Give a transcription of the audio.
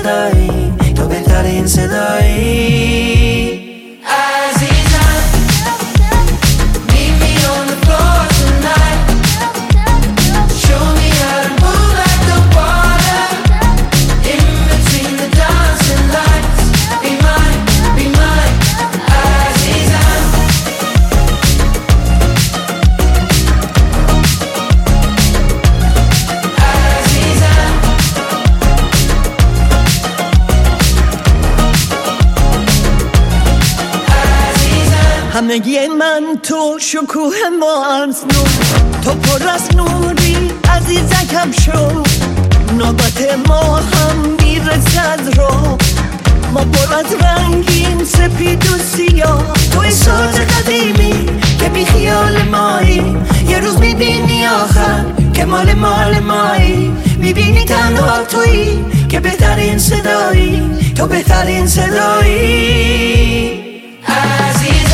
صدایی، تو بهترین صدایی. همگی من تو شکوه ما از نور، تو پر از نوری عزیزکم شو. نوبت ما هم میرسد رو، ما پر از رنگیم سپید و سیاه. توی ساز قدیمی که بی خیال مایی، یه روز میبینی آخر که مال مایی. میبینی تنها تویی که بهترین صدایی، تو بهترین صدایی. عزیز